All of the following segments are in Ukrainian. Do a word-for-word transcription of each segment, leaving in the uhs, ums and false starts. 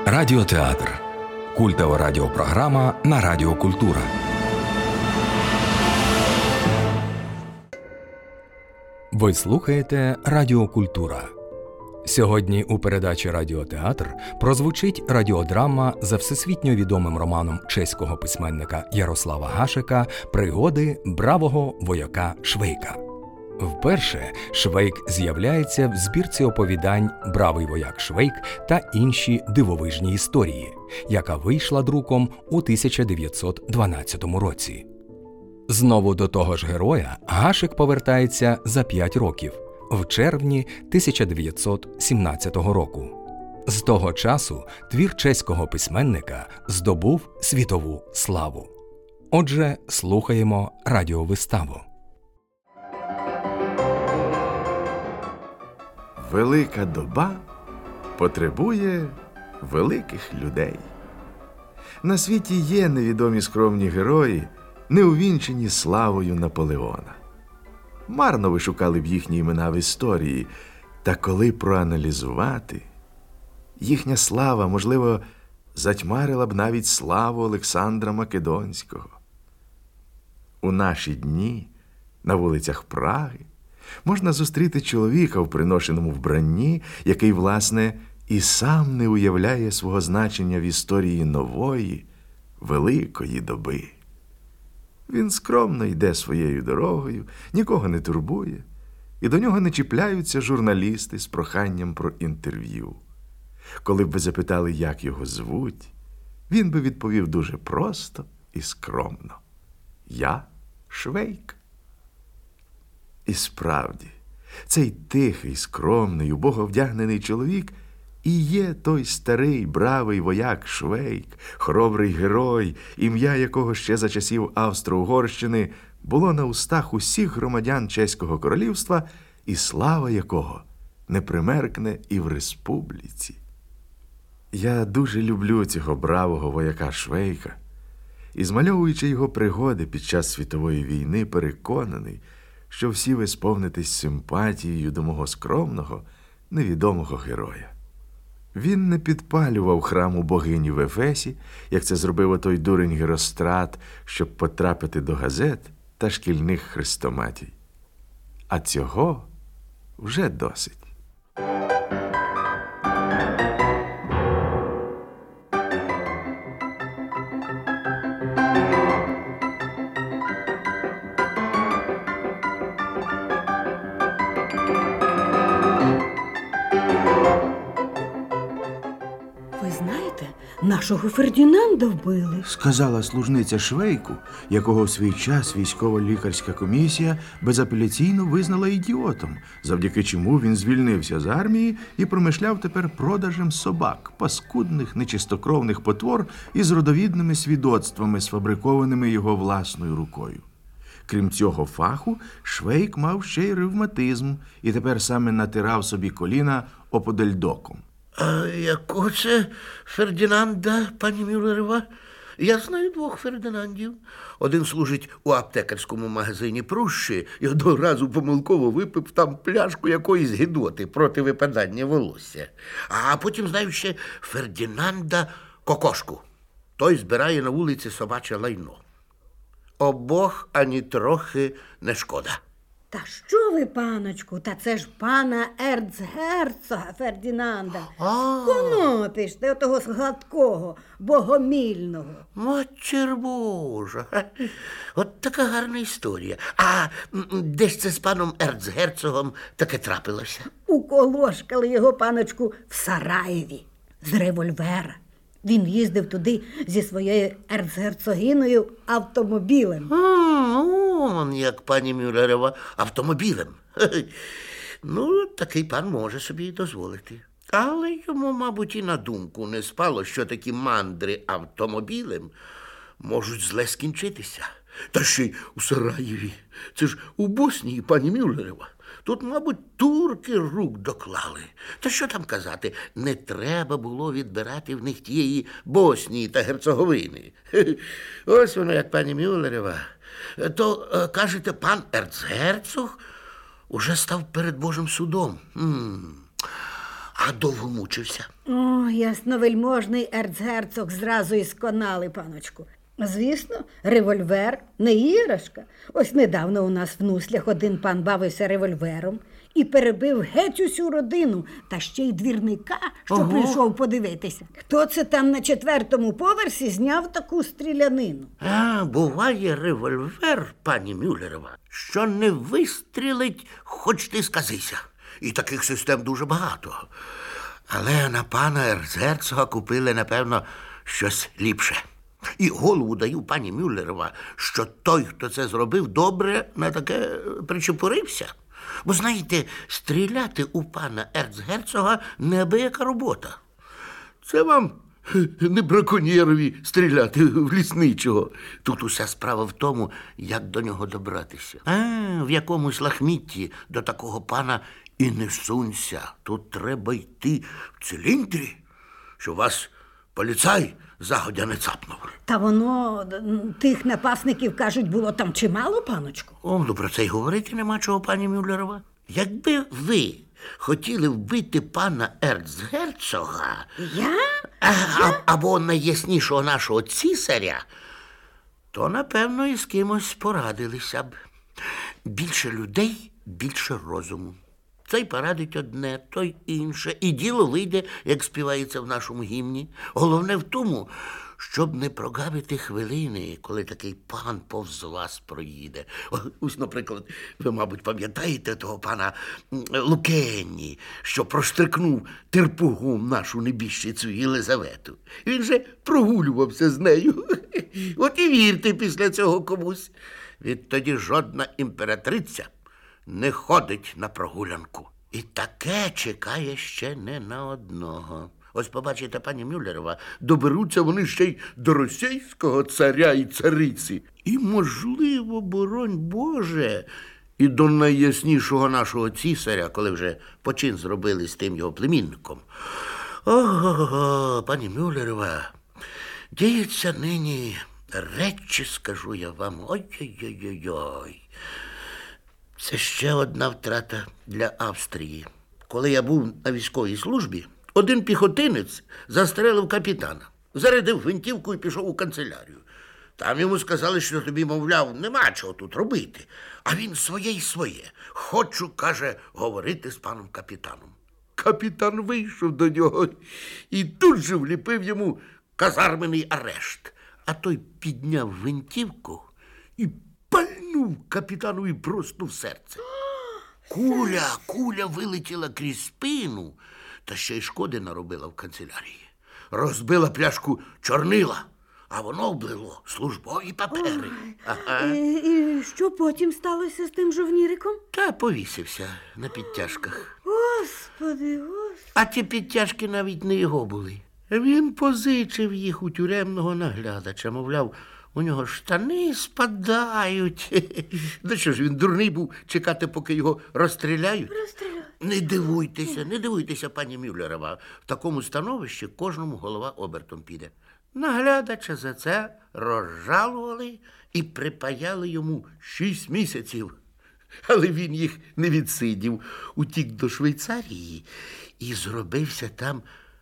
Радіотеатр. Культова радіопрограма на Радіо Культура. Ви слухаєте Радіо Культура. Сьогодні у передачі «Радіотеатр» прозвучить радіодрама за всесвітньо відомим романом чеського письменника Ярослава Гашека «Пригоди бравого вояка Швейка». Вперше Швейк з'являється в збірці оповідань «Бравий вояк Швейк» та інші дивовижні історії, яка вийшла друком у тисяча дев'ятсот дванадцятому році. Знову до того ж героя Гашек повертається за п'ять років, в червні тисяча дев'ятсот сімнадцятого року. З того часу твір чеського письменника здобув світову славу. Отже, слухаємо радіовиставу. Велика доба потребує великих людей. На світі є невідомі скромні герої, не увінчені славою Наполеона. Марно ви шукали б їхні імена в історії, та коли проаналізувати, їхня слава, можливо, затьмарила б навіть славу Олександра Македонського. У наші дні на вулицях Праги можна зустріти чоловіка в приношеному вбранні, який, власне, і сам не уявляє свого значення в історії нової, великої доби. Він скромно йде своєю дорогою, нікого не турбує, і до нього не чіпляються журналісти з проханням про інтерв'ю. Коли б ви запитали, як його звуть, він би відповів дуже просто і скромно: «Я Швейк». І справді, цей тихий, скромний, убого вдягнений чоловік і є той старий, бравий вояк Швейк, хоробрий герой, ім'я якого ще за часів Австро-Угорщини було на устах усіх громадян Чеського королівства, і слава якого не примеркне і в республіці. Я дуже люблю цього бравого вояка Швейка, і, змальовуючи його пригоди під час світової війни, переконаний, що всі ви сповнитесь симпатією до мого скромного, невідомого героя. Він не підпалював храму богині в Ефесі, як це зробив отой дурень Герострат, щоб потрапити до газет та шкільних хрестоматій. А цього вже досить. Нашого Фердінанда вбили, сказала служниця Швейку, якого в свій час військово-лікарська комісія безапеляційно визнала ідіотом, завдяки чому він звільнився з армії і промишляв тепер продажем собак, паскудних, нечистокровних потвор із родовідними свідоцтвами, сфабрикованими його власною рукою. Крім цього фаху, Швейк мав ще й ревматизм і тепер саме натирав собі коліна оподельдоком. А якого це Фердінанда, пані Мюллерова? Я знаю двох Фердинандів. Один служить у аптекарському магазині Прущі і одного разу помилково випив там пляшку якоїсь гидоти проти випадання волосся. А потім знаю ще Фердінанда Кокошку. Той збирає на вулиці собаче лайно. Обох ані трохи не шкода. Та що ви, паночку, та це ж пана ерцгерцога Фердінанда. Конопіш ти отого гладкого, богомільного. Матір Божа, от така гарна історія. А десь це з паном ерцгерцогом таке трапилося? Уколошкали його, паночку, в Сараєві з револьвера. Він їздив туди зі своєю ерцгерцогиною автомобілем. Он, як пані Мюллерова, автомобілем. Ну, такий пан може собі і дозволити. Але йому, мабуть, і на думку не спало, що такі мандри автомобілем можуть зле скінчитися. Та ще й у Сараєві. Це ж у Боснії, пані Мюллерова. Тут, мабуть, турки рук доклали. Та що там казати, не треба було відбирати в них тієї Боснії та Герцеговини. Ось воно, як пані Мюллерова. То, кажете, пан ерцгерцог уже став перед Божим судом. М-м. А довго мучився? О, ясновельможний ерцгерцог зразу і сконали, паночку. Звісно, револьвер не іграшка. Ось недавно у нас в Нуслях один пан бавився револьвером і перебив геть усю родину, та ще й двірника, що Ого. прийшов подивитися. Хто це там на четвертому поверсі зняв таку стрілянину? А, буває револьвер, пані Мюллерова, що не вистрілить, хоч ти сказися. І таких систем дуже багато. Але на пана ерцгерцога купили, напевно, щось ліпше. І голову даю, пані Мюллерова, що той, хто це зробив, добре на таке причепурився. Бо, знаєте, стріляти у пана ерцгерцога – неабияка робота. Це вам не браконьєрові стріляти в лісничого. Тут уся справа в тому, як до нього добратися. А, в якомусь лахмітті до такого пана і не сунься. Тут треба йти в циліндрі, що вас поліцай загодя не цапнув. Та воно, м, тих напасників, кажуть, було там чимало, паночку. О, ну про це й говорити нема чого, пані Мюллерова. Якби ви хотіли вбити пана ерцгерцога, Я? а, а, або найяснішого нашого цісаря, то, напевно, і з кимось порадилися б. Більше людей, більше розуму. Цей порадить одне, той інше. І діло вийде, як співається в нашому гімні. Головне в тому, щоб не прогавити хвилини, коли такий пан повз вас проїде. О, ось, наприклад, ви, мабуть, пам'ятаєте того пана м, Лукенні, що проштрикнув терпугом нашу небіжчицю Єлизавету. Він же прогулювався з нею. От і вірте після цього комусь. Відтоді жодна імператриця не ходить на прогулянку. І таке чекає ще не на одного. Ось побачите, пані Мюллерова, доберуться вони ще й до російського царя і цариці. І, можливо, боронь Боже, і до найяснішого нашого цісаря, коли вже почин зробили з тим його племінником. Ого, пані Мюллерова, діється нині речі, скажу я вам, ой-ой-ой-ой. Це ще одна втрата для Австрії. Коли я був на військовій службі, один піхотинець застрелив капітана, зарядив гвинтівку і пішов у канцелярію. Там йому сказали, що тобі, мовляв, нема чого тут робити. А він своє й своє. Хочу, каже, говорити з паном капітаном. Капітан вийшов до нього і тут же вліпив йому казарменний арешт. А той підняв гвинтівку і пальнув капітанові просто в серце. Куля, куля вилетіла крізь спину, та ще й шкоди наробила в канцелярії. Розбила пляшку чорнила, а воно облило службові папери. Ага. І, і що потім сталося з тим жовніриком? Та повісився на підтяжках. Господи, господи. А ті підтяжки навіть не його були. Він позичив їх у тюремного наглядача, мовляв, у нього штани спадають. Да що ж, він дурний був чекати, поки його розстріляють? Розстріляють. Не дивуйтеся, не дивуйтеся, пані Мюллерова. В такому становищі кожному голова обертом піде. Наглядача за це розжалували і припаяли йому шість місяців. Але він їх не відсидів. Утік до Швейцарії і зробився там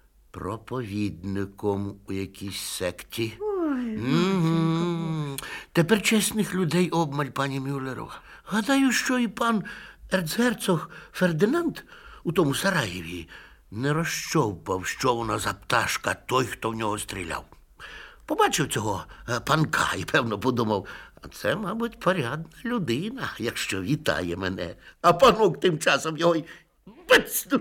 проповідником у якійсь секті. Ой, Угу. Тепер чесних людей обмаль, пані Мюллерова. Гадаю, що і пан ерцгерцог Фердинанд у тому Сараєві не розщовпав, що воно за пташка, той, хто в нього стріляв. Побачив цього е, панка і, певно, подумав, а це, мабуть, порядна людина, якщо вітає мене. А панок тим часом його й бицнув.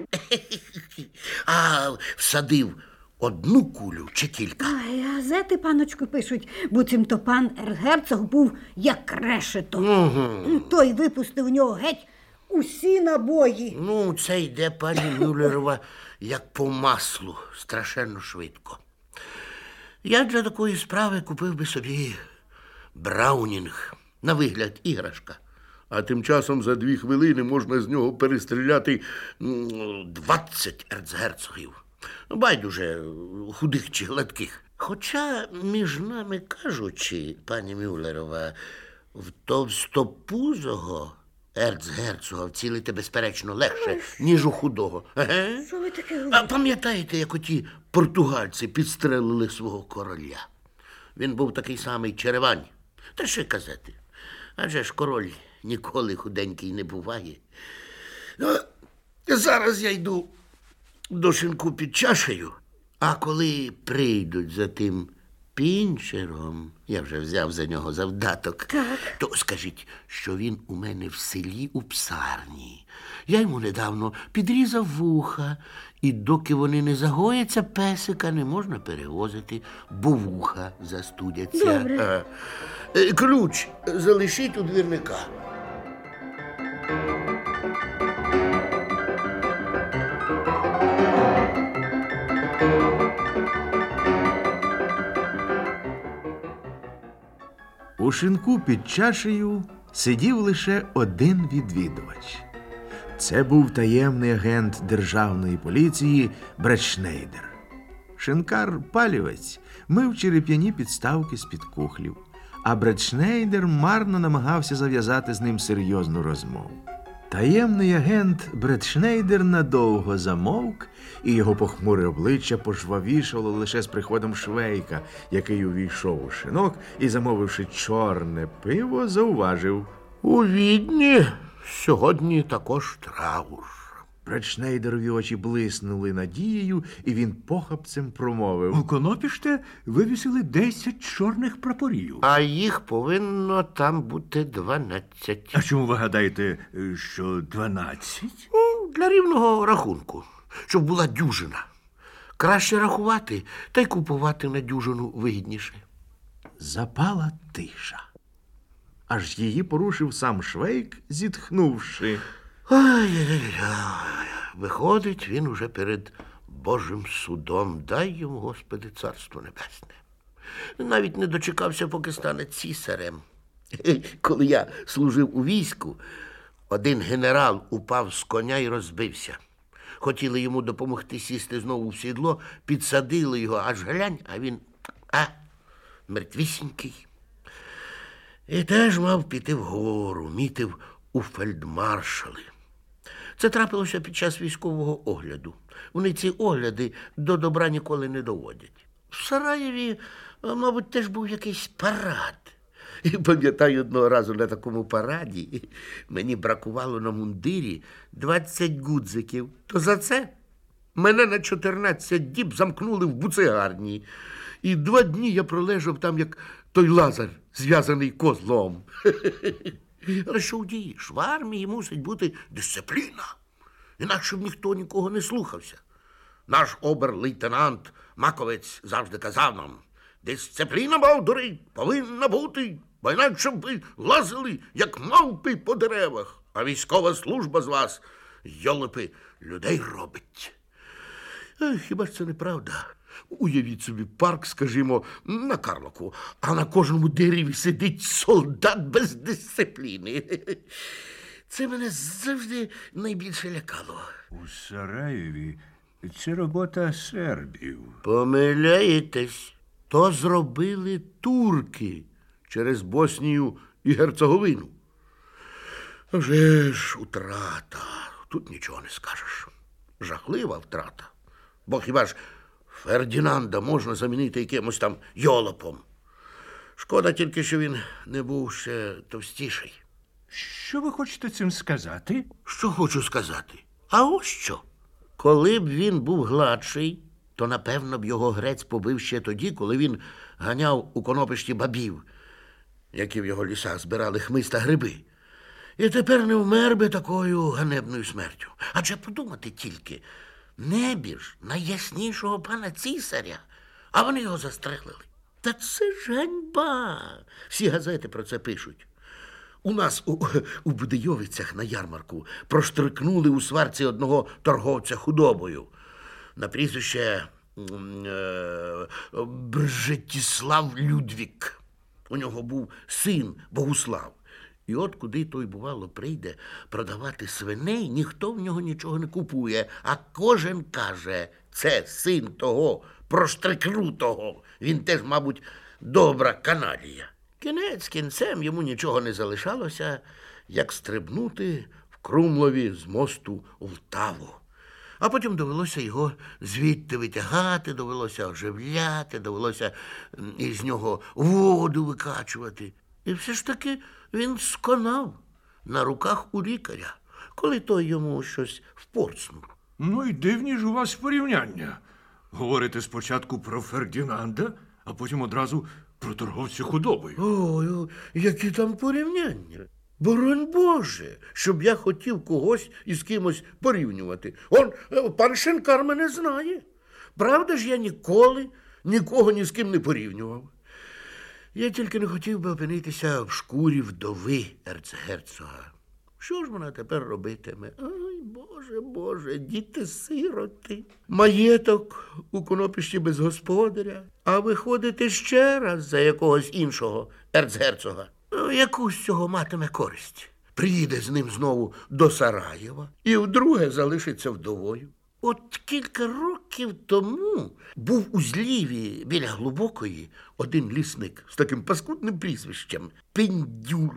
А всадив одну кулю чи кілька. Ай, газети, паночку, пишуть, буцімто пан ерцгерцог був як решето. Угу. Той випустив у нього геть усі набої. Ну, це йде, пані Мюллерова, як по маслу, страшенно швидко. Я для такої справи купив би собі браунінг, на вигляд іграшка. А тим часом за дві хвилини можна з нього перестріляти м, двадцять ерцгерцогів. Байдуже, худих чи гладких. Хоча, між нами кажучи, пані Мюллерова, в товстопузого Ерцгерцога вцілити, безперечно, легше, ніж у худого. Еге? Що ви таке А говорите? пам'ятаєте, як оті португальці підстрелили свого короля? Він був такий самий Черевань. Та що й казати? Адже ж король ніколи худенький не буває. Ну, зараз я йду до шинку під чашею, а коли прийдуть за тим пінчером, я вже взяв за нього завдаток, Так. то скажіть, що він у мене в селі у псарні. Я йому недавно підрізав вуха, і доки вони не загояться, песика не можна перевозити, бо вуха застудяться. Добре. Е, е, Ключ залишіть у двірника. У шинку під чашею сидів лише один відвідувач. Це був таємний агент державної поліції Бретшнейдер. Шинкар-палівець мив череп'яні підставки з-під кухлів, а Бретшнейдер марно намагався зав'язати з ним серйозну розмову. Таємний агент Бретшнейдер надовго замовк, і його похмуре обличчя пожвавішало лише з приходом Швейка, який увійшов у шинок і, замовивши чорне пиво, зауважив: У Відні сьогодні також траур. Бретшнейдерові очі блиснули надією, і він похапцем промовив: У Конопіште вивісили десять чорних прапорів. А їх повинно там бути дванадцять. А чому ви гадаєте, що дванадцять? Ну, для рівного рахунку, щоб була дюжина. Краще рахувати, та й купувати на дюжину вигідніше. Запала тиша. Аж її порушив сам Швейк, зітхнувши. Ай-яй-яй. Виходить, він уже перед Божим судом. Дай йому, Господи, царство небесне. Навіть не дочекався, поки стане цісарем. Коли я служив у війську, один генерал упав з коня і розбився. Хотіли йому допомогти сісти знову в сідло, підсадили його, аж глянь, а він, а, мертвісінький. І теж мав піти вгору, мітив у фельдмаршали. Це трапилося під час військового огляду. Вони ці огляди до добра ніколи не доводять. В Сараєві, мабуть, теж був якийсь парад. І пам'ятаю, одного разу на такому параді мені бракувало на мундирі двадцять гудзиків. То за це мене на чотирнадцять діб замкнули в буцегарні. І два дні я пролежав там, як той Лазар, зв'язаний козлом. Але що вдієш? В армії мусить бути дисципліна. Інакше б ніхто нікого не слухався. Наш обер-лейтенант Маковець завжди казав нам: дисципліна, бовдури, повинна бути, бо інакше б ви лазили, як мавпи по деревах. А військова служба з вас, йолопи, людей робить. Ех, хіба ж це неправда? Уявіть собі парк, скажімо, на Карлику, а на кожному дереві сидить солдат без дисципліни. Це мене завжди найбільше лякало. У Сараєві це робота сербів. Помиляєтесь, то зробили турки через Боснію і Герцеговину. А вже ж утрата, тут нічого не скажеш. Жахлива втрата. Бо хіба ж Фердінанда можна замінити якимось там йолопом? Шкода тільки, що він не був ще товстіший. Що ви хочете цим сказати? Що хочу сказати? А ось що. Коли б він був гладший, то, напевно, б його грець побив ще тоді, коли він ганяв у Конопишті бабів, які в його лісах збирали хмиз та гриби. І тепер не вмер би такою ганебною смертю. Адже подумати тільки, небіж найяснішого пана цісаря, а вони його застрелили. Та це ж ганьба. Всі газети про це пишуть. У нас у, у Будийовицях на ярмарку проштрикнули у сварці одного торговця худобою на прізвище е, Бржетіслав Людвік. У нього був син Богуслав. І от куди той, бувало, прийде продавати свиней, ніхто в нього нічого не купує, а кожен каже: це син того проштрикнутого. Він теж, мабуть, добра каналія. Кінець кінцем йому нічого не залишалося, як стрибнути в Крумлові з мосту в Таву. А потім довелося його звідти витягати, довелося оживляти, довелося із нього воду викачувати. І все ж таки він сконав на руках у лікаря, коли той йому щось впорцнув. Ну і дивні ж у вас порівняння. Говорите спочатку про Фердінанда, а потім одразу про торговця худобою. Ой, які там порівняння. Боронь Боже, щоб я хотів когось із кимось порівнювати. Он, пан Шинкар мене знає. Правда ж, я ніколи нікого ні з ким не порівнював. Я тільки не хотів би опинитися в шкурі вдови ерцгерцога. Що ж вона тепер робитиме? Ай, Боже, Боже, діти-сироти. Маєток у Конопищі без господаря, а виходити ще раз за якогось іншого ерцгерцога. Яку з цього матиме користь? Приїде з ним знову до Сараєва і вдруге залишиться вдовою. От кілька років тому був у Зліві біля Глибокої один лісник з таким паскудним прізвищем – Пендюр.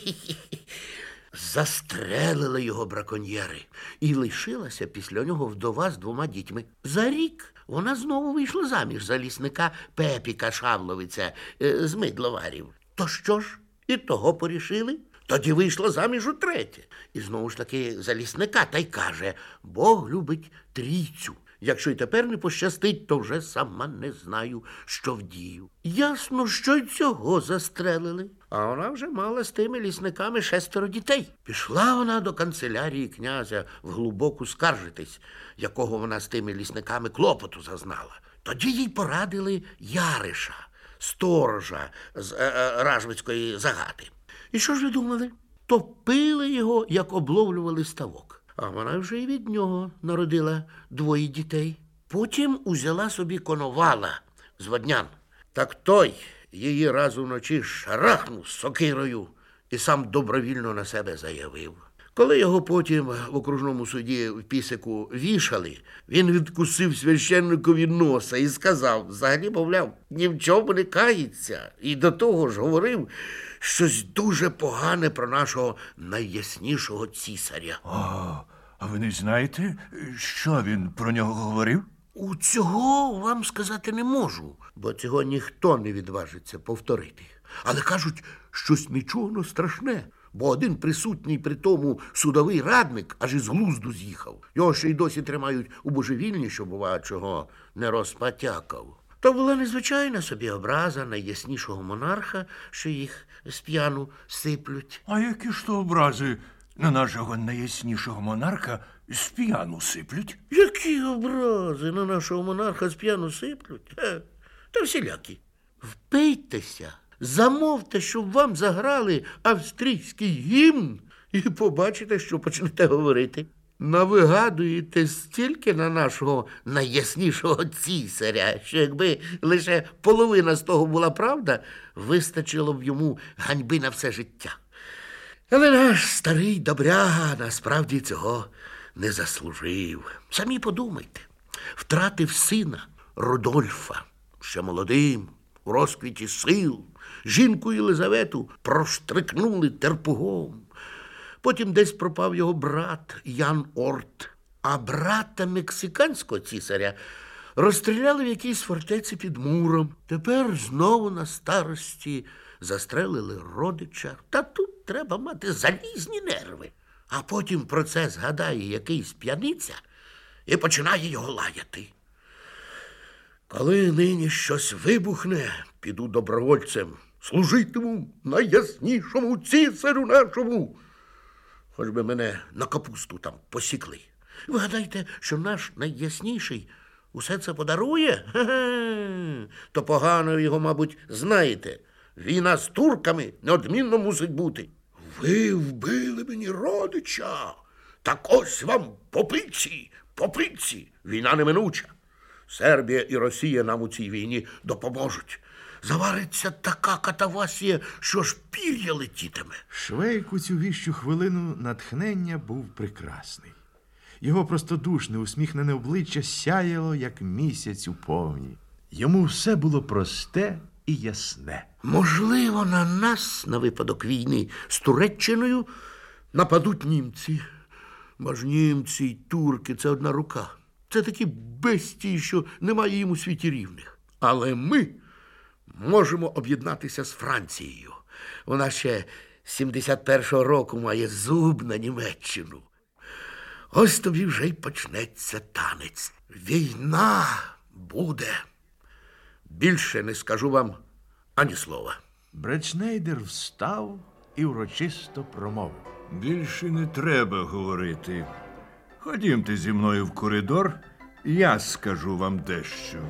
Застрелили його браконьєри, і лишилася після нього вдова з двома дітьми. За рік вона знову вийшла заміж за лісника Пепіка Шавловиця з Мидловарів. То що ж, і того порішили? Тоді вийшла заміж утретє. І знову ж таки за лісника та й каже: Бог любить трійцю. Якщо й тепер не пощастить, то вже сама не знаю, що вдію. Ясно, що й цього застрелили. А вона вже мала з тими лісниками шестеро дітей. Пішла вона до канцелярії князя в Глибоку скаржитись, якого вона з тими лісниками клопоту зазнала. Тоді їй порадили Яриша, сторожа з е, е, Ражвицької загати. І що ж ви думали? Топили його, як обловлювали ставок. А вона вже й від нього народила двоє дітей. Потім узяла собі Коновала з Воднян. Так той її раз уночі шарахнув сокирою і сам добровільно на себе заявив. Коли його потім в окружному суді в Пісику вішали, він відкусив священникові носа і сказав, взагалі, мовляв, ні в чому не кається. І до того ж говорив щось дуже погане про нашого найяснішого цісаря. А, а ви не знаєте, що він про нього говорив? У цього вам сказати не можу, бо цього ніхто не відважиться повторити. Але кажуть, щось нічого страшне. Бо один присутній при тому судовий радник аж із глузду з'їхав. Його ще й досі тримають у божевільні, що, бува, чого не розпатякав. То була незвичайна собі образа найяснішого монарха, що їх сп'яну сиплють. А які ж то образи на нашого найяснішого монарха сп'яну сиплють? Які образи на нашого монарха сп'яну сиплють? Е, та всілякі. Впийтеся. Замовте, щоб вам заграли австрійський гімн, і побачите, що почнете говорити. Навигадуєте стільки на нашого найяснішого цісаря, що якби лише половина з того була правда, вистачило б йому ганьби на все життя. Але наш старий добряга насправді цього не заслужив. Самі подумайте, втратив сина Рудольфа, ще молодим, у розквіті сил. Жінку Єлизавету проштрикнули терпугом. Потім десь пропав його брат Ян Орт. А брата мексиканського цісаря розстріляли в якійсь фортеці під Муром. Тепер знову на старості застрелили родича. Та тут треба мати залізні нерви. А потім про це згадає якийсь п'яниця і починає його лаяти. Коли нині щось вибухне, піду добровольцем, служитиму найяснішому цісарю нашому. Хоч би мене на капусту там посікли. Ви гадаєте, що наш найясніший усе це подарує? Ге-ге. То погано його, мабуть, знаєте. Війна з турками неодмінно мусить бути. Ви вбили мені родича. Так ось вам попиці, попиці. Війна неминуча. Сербія і Росія нам у цій війні допоможуть. Завариться така катавасія, що ж пір'я летітиме. Швейк у цю віщу хвилину натхнення був прекрасний. Його простодушне, усміхнене обличчя сяяло, як місяць у повні. Йому все було просте і ясне. Можливо, на нас на випадок війни з Туреччиною нападуть німці. Бо ж німці й турки – це одна рука. Це такі бестії, що немає їм у світі рівних. Але ми можемо об'єднатися з Францією. Вона ще сімдесят першого року має зуб на Німеччину. Ось тобі вже й почнеться танець. Війна буде. Більше не скажу вам ані слова. Бретшнейдер встав і урочисто промовив. Більше не треба говорити. Ходімте зі мною в коридор, я скажу вам дещо.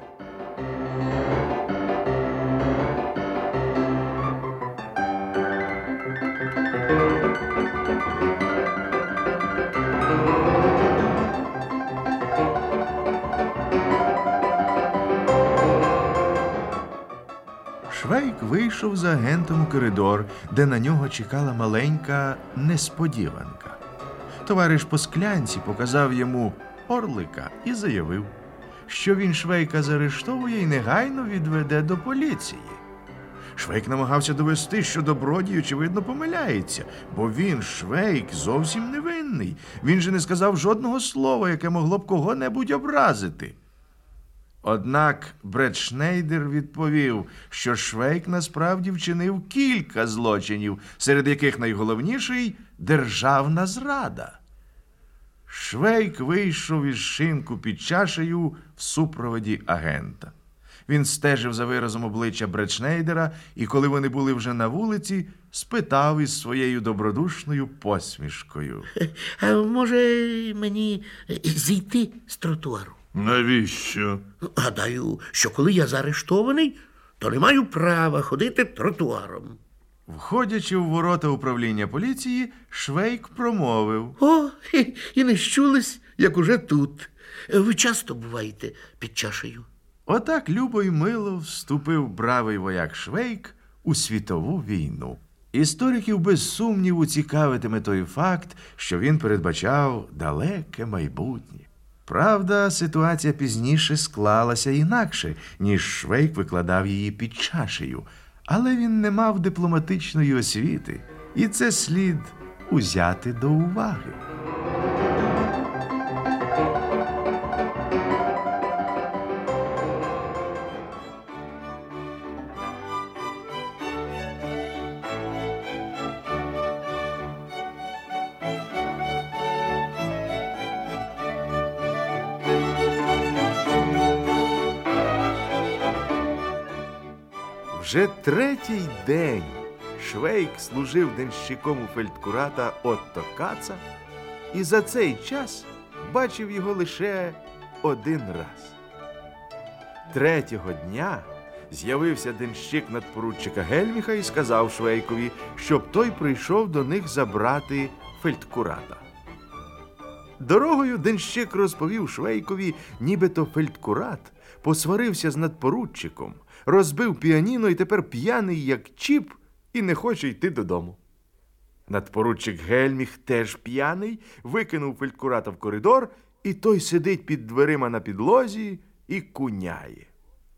Швейк вийшов з агентом у коридор, де на нього чекала маленька несподіванка. Товариш по склянці показав йому орлика і заявив, що він Швейка заарештовує і негайно відведе до поліції. Швейк намагався довести, що добродій, очевидно, помиляється, бо він, Швейк, зовсім невинний. Він же не сказав жодного слова, яке могло б кого-небудь образити. Однак Бретшнейдер відповів, що Швейк насправді вчинив кілька злочинів, серед яких найголовніший – державна зрада. Швейк вийшов із шинку під чашею в супроводі агента. Він стежив за виразом обличчя Бретшнейдера і, коли вони були вже на вулиці, спитав із своєю добродушною посмішкою. А може мені зійти з тротуару? Навіщо? Гадаю, що коли я заарештований, то не маю права ходити тротуаром. Входячи в ворота управління поліції, Швейк промовив. О, і не щулись, як уже тут. Ви часто буваєте під чашею? Отак любо й мило вступив бравий вояк Швейк у світову війну. Істориків без сумніву цікавитиме той факт, що він передбачав далеке майбутнє. Правда, ситуація пізніше склалася інакше, ніж Швейк викладав її під чашею. Але він не мав дипломатичної освіти, і це слід узяти до уваги. Вже третій день Швейк служив денщиком у фельдкурата Отто Каца і за цей час бачив його лише один раз. Третього дня з'явився денщик надпоручика Гельміха і сказав Швейкові, щоб той прийшов до них забрати фельдкурата. Дорогою денщик розповів Швейкові, нібито фельдкурат посварився з надпоручиком, розбив піаніно і тепер п'яний, як чіп, і не хоче йти додому. Надпоручик Гельміх теж п'яний, викинув фельдкурата в коридор, і той сидить під дверима на підлозі і куняє.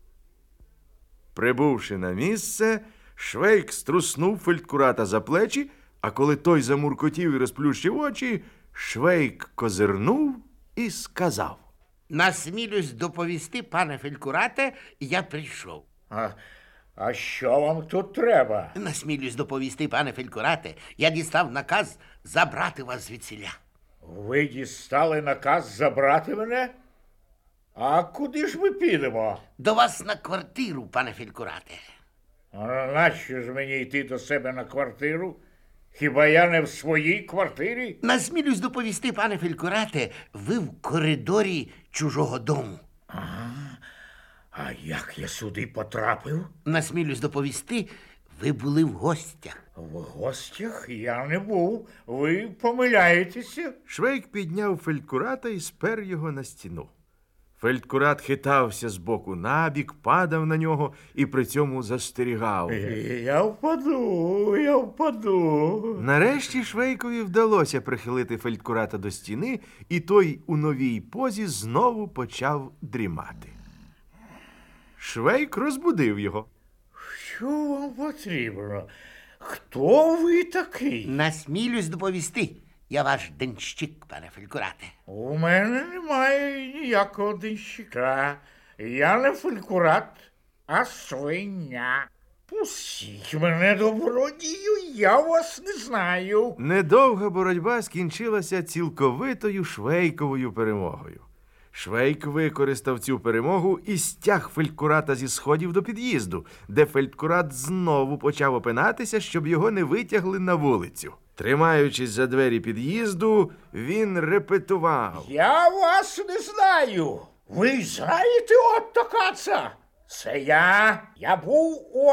Прибувши на місце, Швейк струснув фельдкурата за плечі, а коли той замуркотів і розплющив очі, Швейк козирнув і сказав. Насмілюсь доповісти, пане фельдкурате, я прийшов. А, а що вам тут треба? Насмілюсь доповісти, пане фельдкурате, я дістав наказ забрати вас звідсіля. Ви дістали наказ забрати мене? А куди ж ми підемо? До вас на квартиру, пане фельдкурате. А нащо ж мені йти до себе на квартиру? Хіба я не в своїй квартирі? Насмілюсь доповісти, пане фельдкурате, ви в коридорі чужого дому. Ага. А як я сюди потрапив? Насмілюсь доповісти, ви були в гостях. В гостях я не був. Ви помиляєтеся. Швейк підняв фельдкурата і спер його на стіну. Фельдкурат хитався з боку на бік, падав на нього і при цьому застерігав. Я впаду, я впаду. Нарешті Швейкові вдалося прихилити фельдкурата до стіни, і той у новій позі знову почав дрімати. Швейк розбудив його. Що вам потрібно? Хто ви такий? Насмілюсь доповісти. Я ваш денщик, пане Фелькурате. У мене немає ніякого денщика. Я не фелькурат, а свиня. Пустіть мене, добродію, я вас не знаю. Недовга боротьба скінчилася цілковитою Швейковою перемогою. Швейк використав цю перемогу і стяг Фелькурата зі сходів до під'їзду, де Фелькурат знову почав опинатися, щоб його не витягли на вулицю. Тримаючись за двері під'їзду, він репетував. Я вас не знаю. Ви знаєте Отто Каца? Це я. Я був у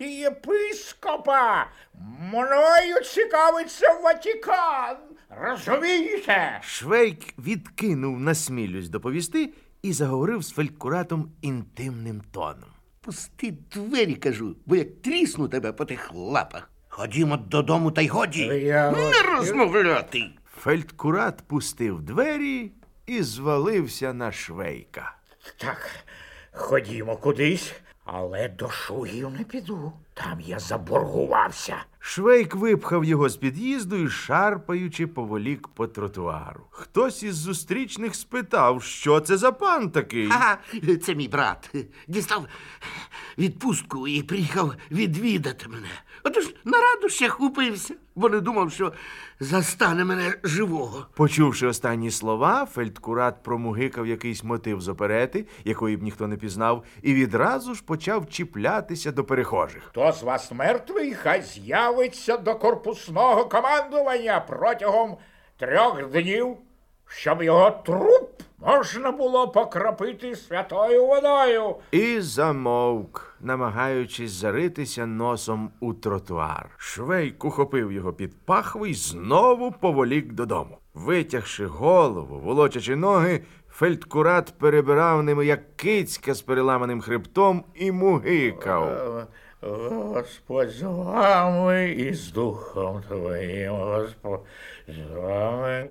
архієпископа. Мною цікавиться Ватикан. Розумієте? Швейк відкинув насмілюсь доповісти і заговорив з Фелькуратом інтимним тоном. Пусти двері, кажу, бо як трісну тебе по тих лапах. Ходімо додому та й годі. Я Не вас- розмовляти. Фелькурат пустив двері і звалився на Швейка. Так, ходімо кудись, але до шугів не піду. Там я заборгувався. Швейк випхав його з під'їзду і, шарпаючи, поволік по тротуару. Хтось із зустрічних спитав, що це за пан такий. Ага, це мій брат. Дістав відпустку і приїхав відвідати мене. Отож на радощах упився, бо не думав, що застане мене живого. Почувши останні слова, Фелькурат промугикав якийсь мотив з оперети, якої б ніхто не пізнав, і відразу ж почав чіплятися до перехожих. Хто з вас мертвий, хай з'явиться до корпусного командування протягом трьох днів, щоб його труп можна було покропити святою водою. І замовк, намагаючись заритися носом у тротуар. Швейк ухопив його під пахви й знову поволік додому. Витягши голову, волочачи ноги, Фелькурат перебирав ними, як кицька з переламаним хребтом, і мугикав. Господь з вами і з духом твоїм, Господь з вами.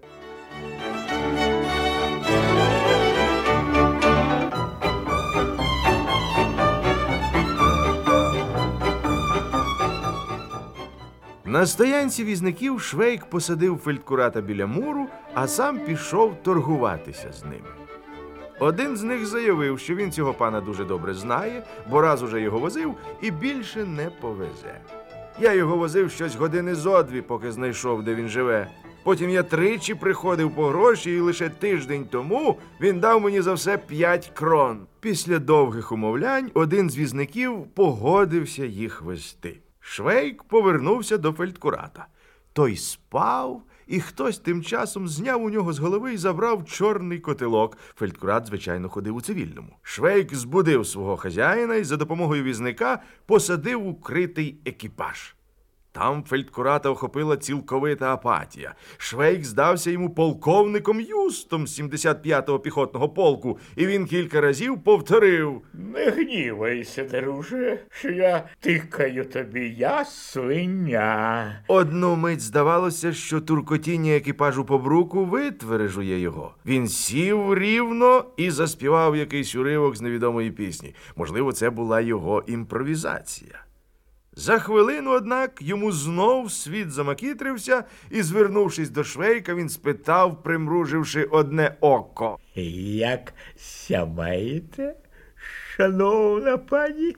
На стоянці візників Швейк посадив Фелькурата біля муру, а сам пішов торгуватися з ними. Один з них заявив, що він цього пана дуже добре знає, бо раз уже його возив і більше не повезе. Я його возив щось години зо дві, поки знайшов, де він живе. Потім я тричі приходив по гроші, і лише тиждень тому він дав мені за все п'ять крон. Після довгих умовлянь один з візників погодився їх вести. Швейк повернувся до Фелькурата. Той спав, і хтось тим часом зняв у нього з голови і забрав чорний котелок. Фелькурат, звичайно, ходив у цивільному. Швейк збудив свого хазяїна і за допомогою візника посадив у критий екіпаж. Там Фелькурата охопила цілковита апатія. Швейк здався йому полковником Юстом з сімдесят п'ятого піхотного полку, і він кілька разів повторив: Не гнівайся, друже, що я тикаю тобі, я свиня. Одну мить здавалося, що туркотіння екіпажу по бруку витвережує його. Він сів рівно і заспівав якийсь уривок з невідомої пісні. Можливо, це була його імпровізація. За хвилину, однак, йому знов світ замакітрився, і, звернувшись до Швейка, він спитав, примруживши одне око: Як ся маєте, шановна пані?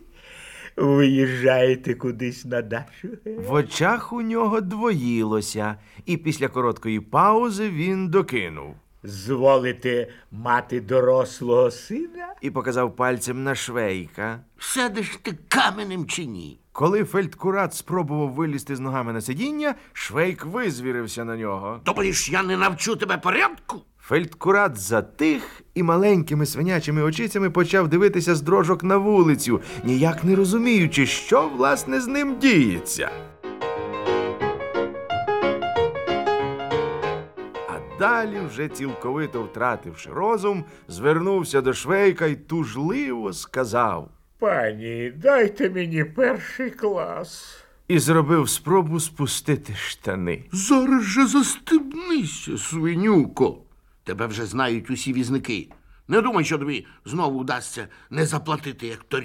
Виїжджаєте кудись на дачу? В очах у нього двоїлося, і після короткої паузи він докинув. Зволите мати дорослого сина? І показав пальцем на Швейка. Сядеш ти каменем чи ні? Коли Фелькурат спробував вилізти з ногами на сидіння, Швейк визвірився на нього. Думаєш, я не навчу тебе порядку? Фелькурат затих і маленькими свинячими очицями почав дивитися з дрожок на вулицю, ніяк не розуміючи, що, власне, з ним діється. А далі, вже цілковито втративши розум, звернувся до Швейка і тужливо сказав: Пані, дайте мені перший клас. І зробив спробу спустити штани. Зараз же застебнися, свинюко. Тебе вже знають усі візники. Не думай, що тобі знову вдасться не заплатити, як торік.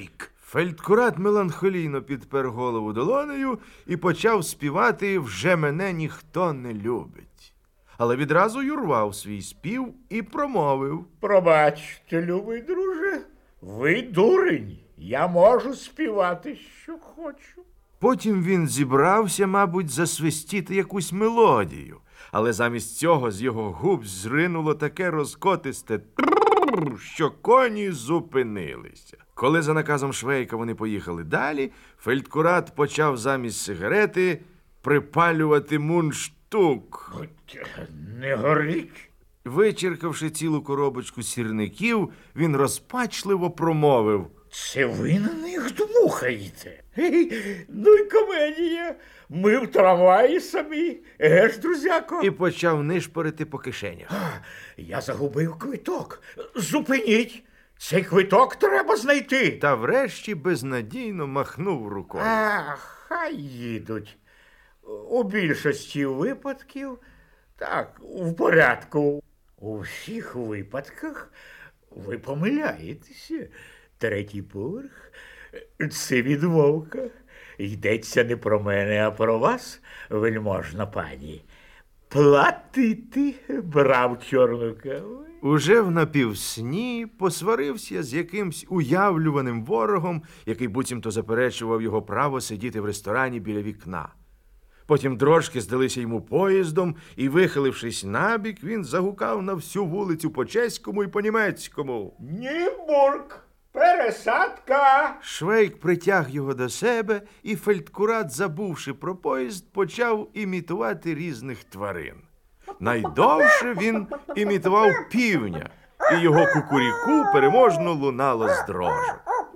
Фельдкурат меланхолійно підпер голову долонею і почав співати «Вже мене ніхто не любить». Але відразу й урвав свій спів і промовив: Пробачте, любий друже, ви дурень. Я можу співати, що хочу. Потім він зібрався, мабуть, засвистіти якусь мелодію. Але замість цього з його губ зринуло таке розкотисте «трррр», що коні зупинилися. Коли за наказом Швейка вони поїхали далі, Фельдкурат почав замість сигарети припалювати мундштук. Не горить. Вичеркавши цілу коробочку сірників, він розпачливо промовив: Це ви на них дмухаєте? Ну й комедія. Ми в трамваї самі. Еге ж, друзяко? і почав нишпорити по кишенях. Я загубив квиток. Зупиніть. Цей квиток треба знайти. Та врешті безнадійно махнув рукою. А, хай їдуть. У більшості випадків, так, в порядку. У всіх випадках ви помиляєтеся. Третій поверх – це від вовка. Йдеться не про мене, а про вас, вельможна пані. Платити брав чорну каву. Уже в напівсні посварився з якимсь уявлюваним ворогом, який буцімто заперечував його право сидіти в ресторані біля вікна. Потім дрожки здалися йому поїздом, і, вихилившись набік, він загукав на всю вулицю по чеському і по німецькому: Німбург! Пересадка! Швейк притяг його до себе, і Фельдкурат, забувши про поїзд, почав імітувати різних тварин. Найдовше він імітував півня, і його кукуріку переможно лунало з дрожу.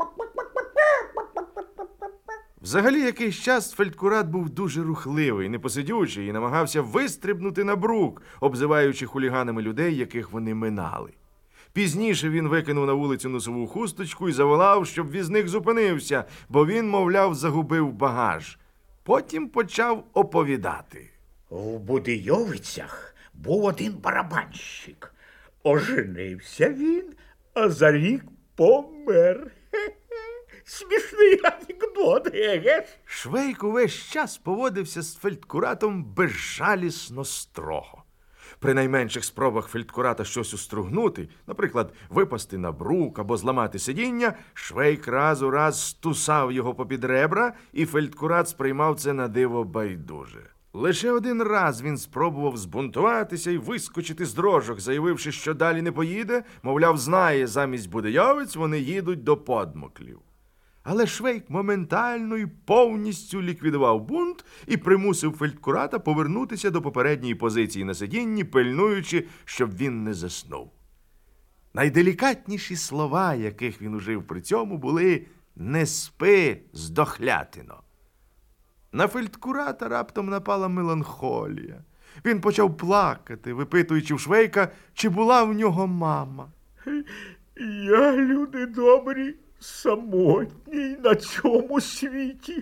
Взагалі, якийсь час Фельдкурат був дуже рухливий, непосидючий і намагався вистрибнути на брук, обзиваючи хуліганами людей, яких вони минали. Пізніше він викинув на вулицю носову хусточку і заволав, щоб візник зупинився, бо він, мовляв, загубив багаж. Потім почав оповідати. В Будийовицях був один барабанщик. Оженився він, а за рік помер. Хе-хе. Смішний анекдот, еге ж? Швейк увесь час поводився з Фельдкуратом безжалісно строго. При найменших спробах Фельдкурата щось устругнути, наприклад, випасти на брук або зламати сидіння, Швейк раз у раз стусав його попід ребра, і Фельдкурат сприймав це на диво байдуже. Лише один раз він спробував збунтуватися і вискочити з дрожок, заявивши, що далі не поїде, мовляв, знає, замість Будийовиць вони їдуть до Подмоклів. Але Швейк моментально і повністю ліквідував бунт і примусив Фельдкурата повернутися до попередньої позиції на сидінні, пильнуючи, щоб він не заснув. Найделікатніші слова, яких він ужив при цьому, були «не спи, здохлятино». На Фельдкурата раптом напала меланхолія. Він почав плакати, випитуючи в Швейка, чи була в нього мама. Я, люди добрі, самотній на цьому світі.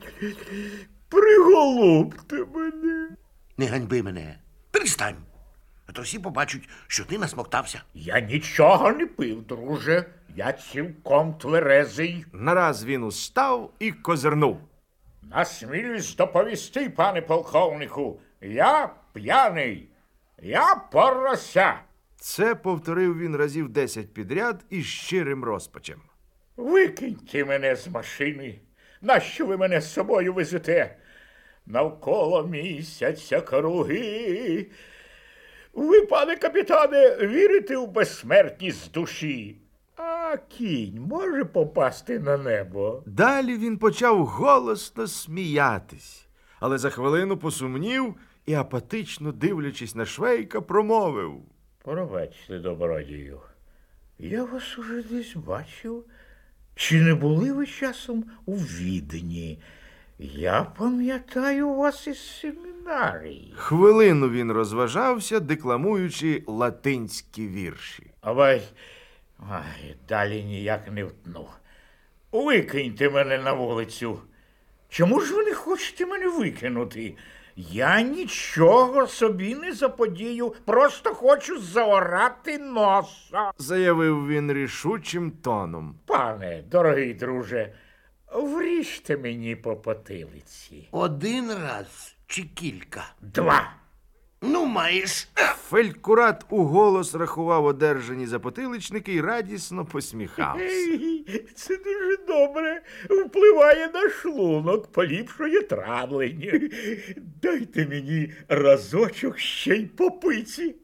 Приголубте мене. Не ганьби мене. Перестань. А то всі побачать, що ти насмоктався. Я нічого не пив, друже. Я цілком тверезий. Нараз він устав і козирнув. Насмілюсь доповісти, пане полковнику, я п'яний, я порося. Це повторив він разів десять підряд із щирим розпачем. Викиньте мене з машини. Нащо ви мене з собою везете? Навколо місяця круги. Ви, пане капітане, вірите в безсмертність душі? А кінь може попасти на небо? Далі він почав голосно сміятись, але за хвилину посумнів і, апатично дивлячись на Швейка, промовив: Пробачте, добродію, я вас уже десь бачив. Чи не були ви часом у Відні? Я пам'ятаю вас із семінарії. Хвилину він розважався, декламуючи латинські вірші. Авай, ай, далі ніяк не втну. Викиньте мене на вулицю. Чому ж ви не хочете мене викинути? Я нічого собі не заподію, просто хочу заорати носа. Заявив він рішучим тоном. Пане, дорогий друже, Вріжте мені по потилиці. Один раз чи кілька? Два. Ну, маєш. Фельдкурат уголос рахував одержані запотиличники і радісно посміхався. Це дуже добре. Впливає на шлунок, поліпшує травлення. Дайте мені разочок ще й по пиці.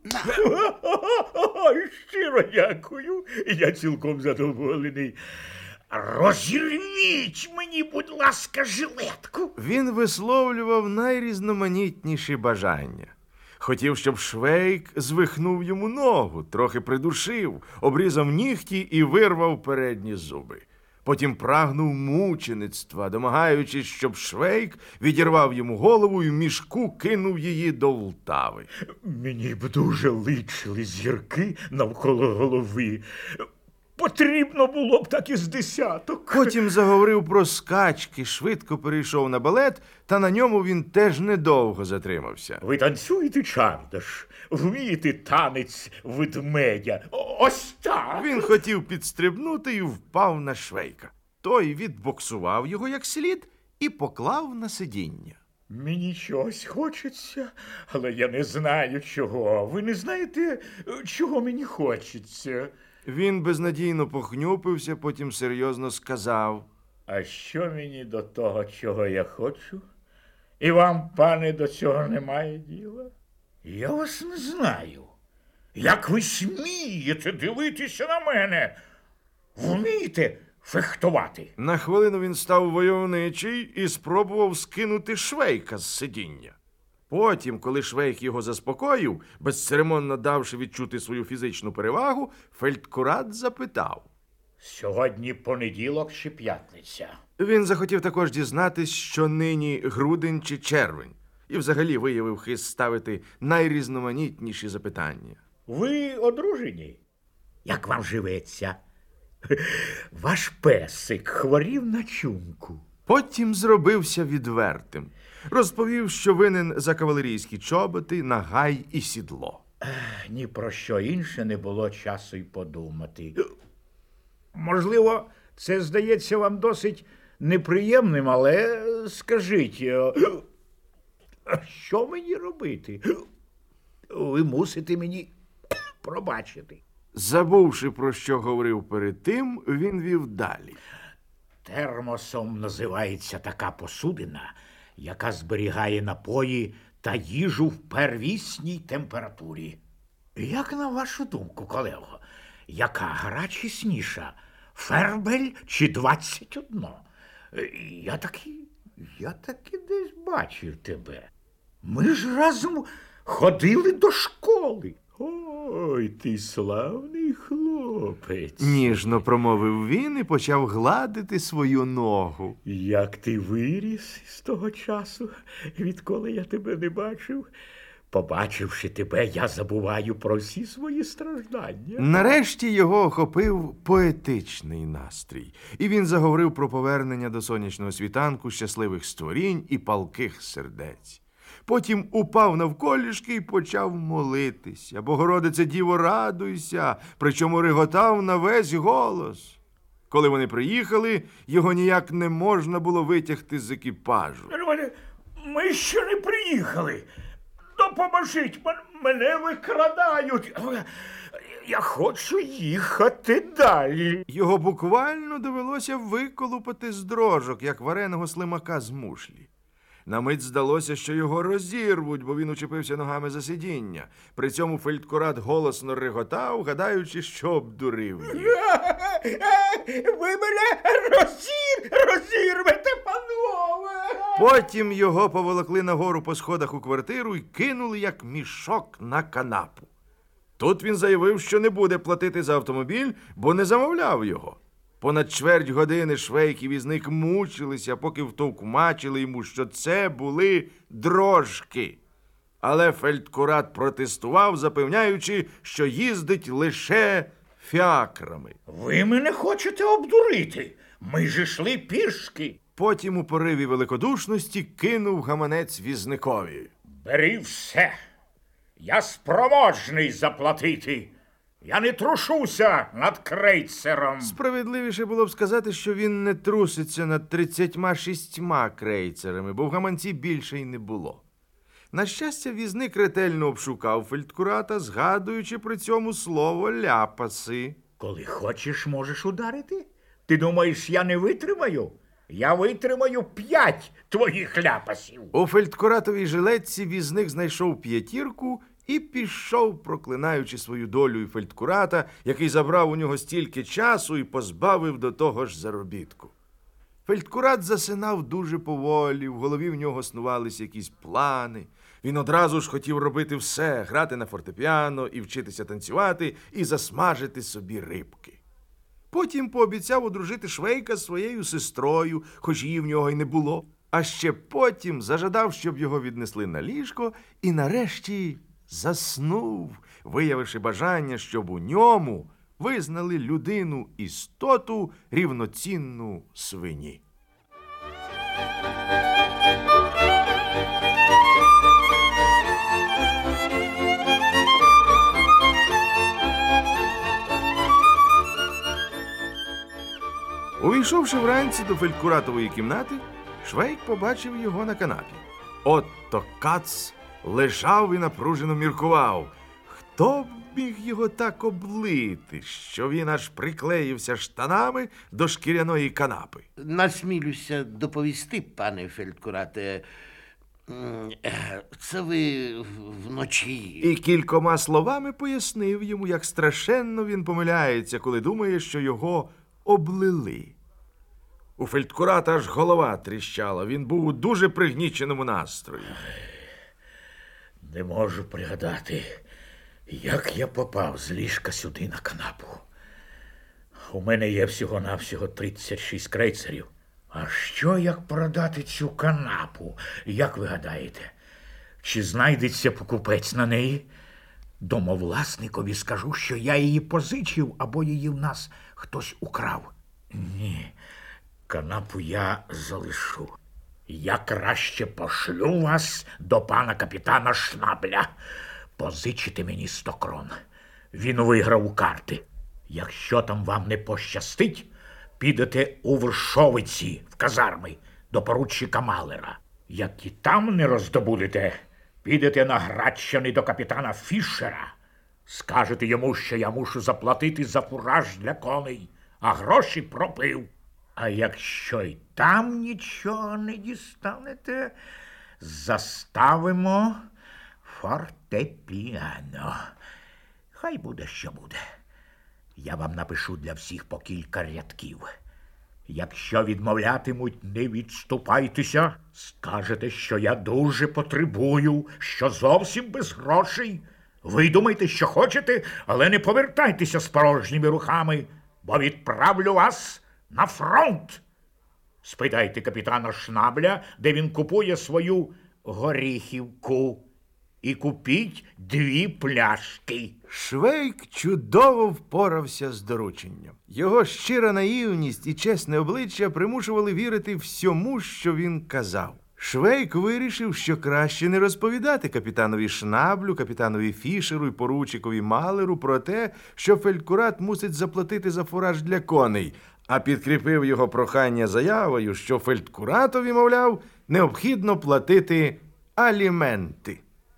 Щиро дякую. Я цілком задоволений. Розірвіть мені, будь ласка, жилетку. Він висловлював найрізноманітніші бажання. Хотів, щоб Швейк звихнув йому ногу, трохи придушив, обрізав нігті і вирвав передні зуби. Потім прагнув мучеництва, домагаючись, щоб Швейк відірвав йому голову і в мішку кинув її до Лтави. Мені б дуже личили зірки навколо голови. Потрібно було б так із десяток. Потім заговорив про скачки, швидко перейшов на балет, та на ньому він теж недовго затримався. Ви танцюєте чардаш, вмієте танець ведмедя. О- Ось так. Він хотів підстрибнути і впав на Швейка. Той відбоксував його як слід і поклав на сидіння. Мені чогось хочеться, але я не знаю чого. Ви не знаєте, чого мені хочеться? Він безнадійно похнюпився, потім серйозно сказав. А що мені до того, чого я хочу? І вам, пане, до цього немає діла? Я вас не знаю. Як ви смієте дивитися на мене? Вмієте фехтувати? На хвилину він став войовничий і спробував скинути Швейка з сидіння. Потім, коли Швейк його заспокоїв, безцеремонно давши відчути свою фізичну перевагу, фельдкурат запитав. Сьогодні понеділок чи п'ятниця? Він захотів також дізнатись, що нині грудень чи червень, і взагалі виявив хист ставити найрізноманітніші запитання. Ви одружені? Як вам живеться? Ваш песик хворів на чумку. Потім зробився відвертим. Розповів, що винен за кавалерійські чоботи, нагай і сідло. Ні про що інше не було часу й подумати. Можливо, це здається вам досить неприємним, але скажіть, а що мені робити? Ви мусите мені пробачити. Забувши, про що говорив перед тим, він вів далі. Термосом називається така посудина, яка зберігає напої та їжу в первісній температурі. Як на вашу думку, колего, яка гарячісніша, Фербель чи двадцять одно? Я таки, я таки десь бачив тебе. Ми ж разом ходили до школи. Ой, ти славний хлопець. Ніжно промовив він і почав гладити свою ногу. Як ти виріс з того часу, відколи я тебе не бачив. Побачивши тебе, я забуваю про всі свої страждання. Нарешті його охопив поетичний настрій, і він заговорив про повернення до сонячного світанку щасливих створінь і палких сердець. Потім упав навколішки і почав молитися. Богородице Діво, радуйся, причому реготав на весь голос. Коли вони приїхали, його ніяк не можна було витягти з екіпажу. Ми ще не приїхали. Допоможіть, мене викрадають. Я хочу їхати далі. Його буквально довелося виколупати з дрожок, як вареного слимака з мушлі. На мить здалося, що його розірвуть, бо він учепився ногами за сидіння. При цьому фельдкурат голосно реготав, гадаючи, що обдурив їх. Ви мене розір, розірвете, панове! Потім його поволокли нагору по сходах у квартиру і кинули, як мішок, на канапу. Тут він заявив, що не буде платити за автомобіль, бо не замовляв його. Понад чверть години Швейк і візник мучилися, поки втовкмачили йому, що це були дрожки. Але фельдкурат протестував, запевняючи, що їздить лише фіакрами. Ви мене хочете обдурити? Ми ж йшли пішки. Потім у пориві великодушності кинув гаманець візникові. Бери все. Я спроможний заплатити. Я не трушуся над крейцером. Справедливіше було б сказати, що він не труситься над тридцятьма шістьма крейцерами, бо в гаманці більше й не було. На щастя, візник ретельно обшукав фельдкурата, згадуючи при цьому слово «ляпаси». Коли хочеш, можеш ударити. Ти думаєш, я не витримаю? Я витримаю п'ять твоїх ляпасів. У фельдкуратовій жилетці візник знайшов п'ятірку і пішов, проклинаючи свою долю і фельдкурата, який забрав у нього стільки часу і позбавив до того ж заробітку. Фельдкурат засинав дуже поволі, в голові в нього снувалися якісь плани. Він одразу ж хотів робити все, грати на фортепіано, і вчитися танцювати, і засмажити собі рибки. Потім пообіцяв одружити Швейка з своєю сестрою, хоч її в нього й не було. А ще потім зажадав, щоб його віднесли на ліжко, і нарешті заснув, виявивши бажання, щоб у ньому визнали людину істоту, рівноцінну свині. Увійшовши вранці до фельдкуратової кімнати, Швейк побачив його на канапі. Отто Кац лежав і напружено міркував. Хто б міг його так облити, що він аж приклеївся штанами до шкіряної канапи? Насмілюся доповісти, пане фельдкурате. М, е, Це ви вночі. І кількома словами пояснив йому, як страшенно він помиляється, коли думає, що його облили. У фельдкурата аж голова тріщала, він був у дуже пригніченому настрої. Не можу пригадати, як я попав з ліжка сюди на канапу. У мене є всього-навсього тридцять шість крейцерів. А що, як продати цю канапу? Як ви гадаєте? Чи знайдеться покупець на неї? Домовласникові скажу, що я її позичив, або її в нас хтось украв. Ні, канапу я залишу. Я краще пошлю вас до пана капітана Шнабля. Позичите мені сто крон. Він виграв у карти. Якщо там вам не пощастить, підете у Вершовиці в казарми до поручика Малера. Як і там не роздобудете, підете на Градчани до капітана Фішера. Скажете йому, що я мушу заплатити за фураж для коней, а гроші пропив. А якщо й там нічого не дістанете, заставимо фортепіано. Хай буде, що буде. Я вам напишу для всіх по кілька рядків. Якщо відмовлятимуть, не відступайтеся. Скажете, що я дуже потребую, що зовсім без грошей. Ви думайте, що хочете, але не повертайтеся з порожніми руками, бо відправлю вас на фронт. Спитайте капітана Шнабля, де він купує свою горіхівку. І купіть дві пляшки. Швейк чудово впорався з дорученням. Його щира наївність і чесне обличчя примушували вірити всьому, що він казав. Швейк вирішив, що краще не розповідати капітанові Шнаблю, капітанові Фішеру і поручикові Малеру про те, що фельдкурат мусить заплатити за фураж для коней, а підкріпив його прохання заявою, що фельдкуратові, мовляв, необхідно платити аліменти.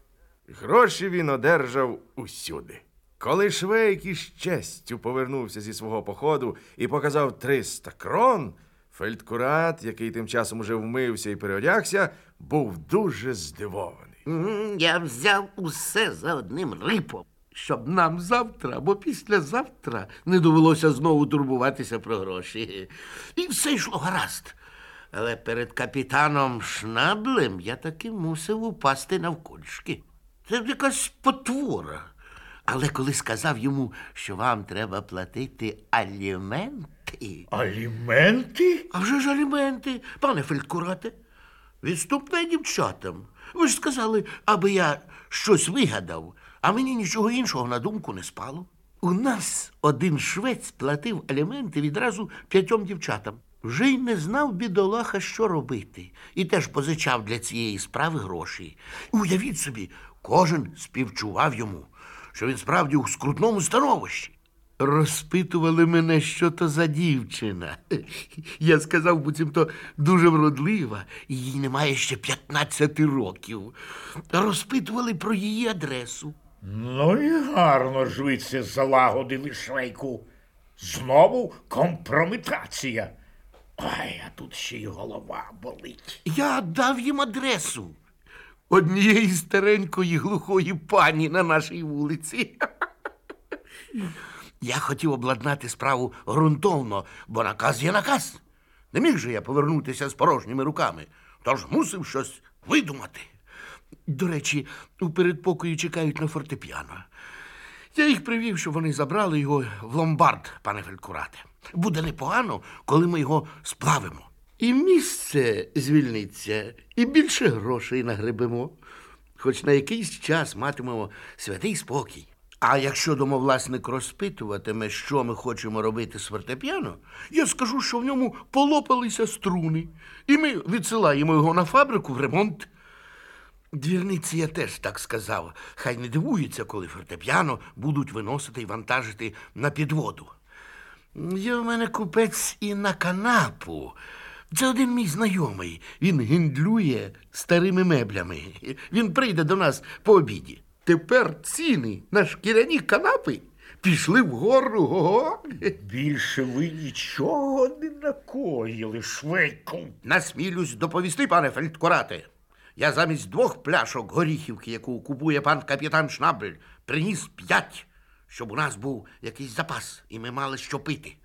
Гроші він одержав усюди. Коли Швейк із честю повернувся зі свого походу і показав триста крон, фельдкурат, який тим часом уже вмився і переодягся, був дуже здивований. М, Я взяв усе за одним рипом, щоб нам завтра або післязавтра не довелося знову турбуватися про гроші. І все йшло гаразд. Але перед капітаном Шнаблем я таки мусив упасти навколішки. Це якась потвора. Але коли сказав йому, що вам треба платити аліменти... Аліменти? А вже ж аліменти, пане фельдкурате. Відступне дівчатам. Ви ж сказали, аби я щось вигадав, а мені нічого іншого на думку не спало. У нас один швець платив аліменти відразу п'ятьом дівчатам. Вже й не знав бідолаха, що робити. І теж позичав для цієї справи гроші. Уявіть собі, кожен співчував йому. що він справді у скрутному становищі. Розпитували мене, що то за дівчина. Я сказав, буцімто дуже вродлива, і їй немає ще п'ятнадцяти років. Розпитували про її адресу. Ну і гарно ж ви це залагодили, Швейку. Знову компрометація. Ай, а тут ще й голова болить. Я дав їм адресу однієї старенької глухої пані на нашій вулиці. Я хотів обладнати справу ґрунтовно, бо наказ є наказ. Не міг же я повернутися з порожніми руками, тож мусив щось видумати. До речі, у передпокої чекають на фортепіано. Я їх привів, щоб вони забрали його в ломбард, пане Фельдкурате. Буде непогано, коли ми його сплавимо. І місце звільниться, і більше грошей нагребемо. Хоч на якийсь час матимемо святий спокій. А якщо домовласник розпитуватиме, що ми хочемо робити з фортепіано, я скажу, що в ньому полопалися струни, і ми відсилаємо його на фабрику в ремонт. Двірниці я теж так сказав. Хай не дивуються, коли фортепіано будуть виносити і вантажити на підводу. Є в мене купець і на канапу. Це один мій знайомий. Він гендлює старими меблями. Він прийде до нас по обіді. Тепер ціни на шкіряні канапи пішли вгору. Ого! Більше ви нічого не накоїли, Швейку. Насмілюсь доповісти, пане Фельдкурате. Я замість двох пляшок горіхівки, яку купує пан капітан Шнабель, приніс п'ять, щоб у нас був якийсь запас, і ми мали що пити.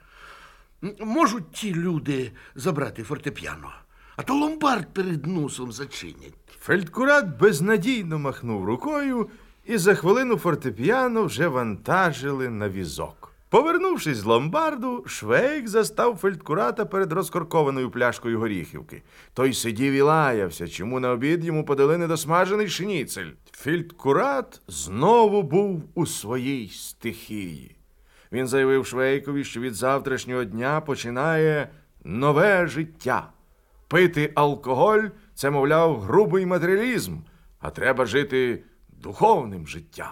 Можуть ті люди забрати фортепіано, а то ломбард перед носом зачинять. Фельдкурат безнадійно махнув рукою, і за хвилину фортепіано вже вантажили на візок. Повернувшись з ломбарду, Швейк застав Фельдкурата перед розкоркованою пляшкою горіхівки. Той сидів і лаявся, чому на обід йому подали недосмажений шніцель. Фельдкурат знову був у своїй стихії. Він заявив Швейкові, що від завтрашнього дня починає нове життя. Пити алкоголь – це, мовляв, грубий матеріалізм, а треба жити духовним життям.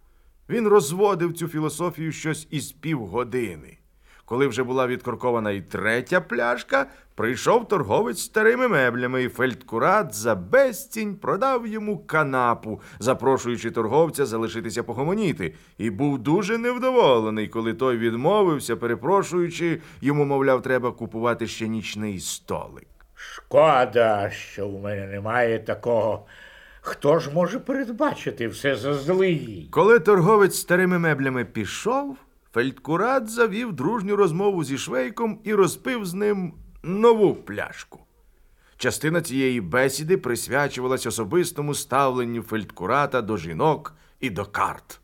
Він розводив цю філософію щось із півгодини. Коли вже була відкоркована і третя пляшка, прийшов торговець старими меблями, і Фельдкурат за безцінь продав йому канапу, запрошуючи торговця залишитися погомоніти, і був дуже невдоволений, коли той відмовився, перепрошуючи, йому, мовляв, треба купувати ще нічний столик. Шкода, що в мене немає такого. Хто ж може передбачити все заздалегідь? Коли торговець старими меблями пішов, Фельдкурат завів дружню розмову зі Швейком і розпив з ним нову пляшку. Частина цієї бесіди присвячувалась особистому ставленню Фельдкурата до жінок і до карт.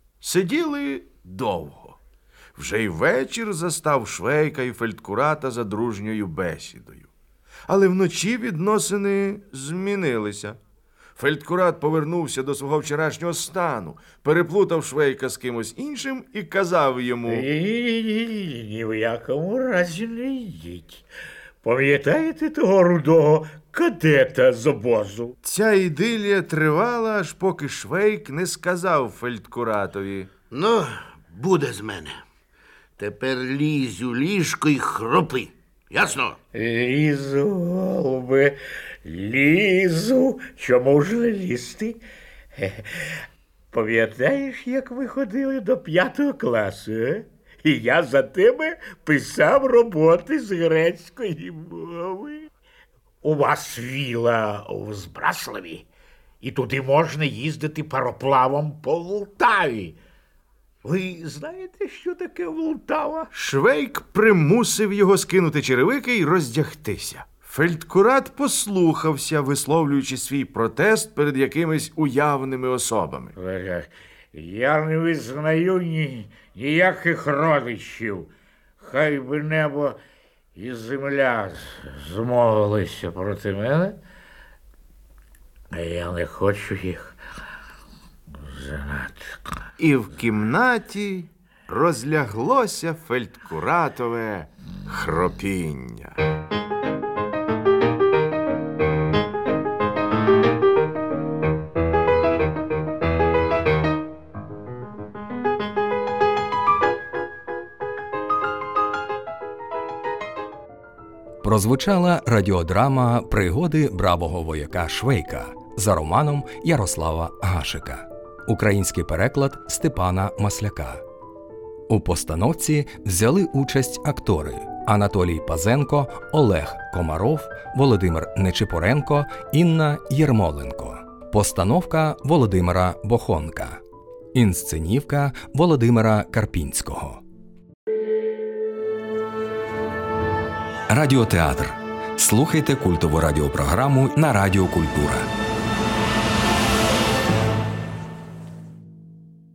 Сиділи довго. Вже й вечір застав Швейка і Фельдкурата за дружньою бесідою. Але вночі відносини змінилися. Фельдкурат повернувся до свого вчорашнього стану, переплутав Швейка з кимось іншим і казав йому: Ні-ні-ні, ні в якому разі не йдіть. Пам'ятаєте того рудого кадета з обозу? Ця ідилія тривала, аж поки Швейк не сказав Фельдкуратові: Ну, буде з мене. Тепер лізь у ліжко і хропи. Ясно? Лізу, голубе, лізу. Чому ж не лізти? Пам'ятаєш, як ви ходили до п'ятого класу, е? І я за тебе писав роботи з грецької мови. У вас віла у Збраславі, і туди можна їздити пароплавом по Волтаві. Ви знаєте, що таке Волтава? Швейк примусив його скинути черевики й роздягтися. Фельдкурат послухався, висловлюючи свій протест перед якимись уявними особами. Я не визнаю ні, ніяких родичів. Хай би небо і земля змовилися проти мене, а я не хочу їх занадто. І в кімнаті розляглося Фельдкуратове хропіння. прозвучала радіодрама «Пригоди бравого вояка Швейка» за романом Ярослава Гашика. Український переклад Степана Масляка. У постановці взяли участь актори Анатолій Пазенко, Олег Комаров, Володимир Нечипоренко, Інна Єрмоленко. Постановка Володимира Бохонка. Інсценівка Володимира Карпінського. Радіотеатр. Слухайте культову радіопрограму на Радіо Культура.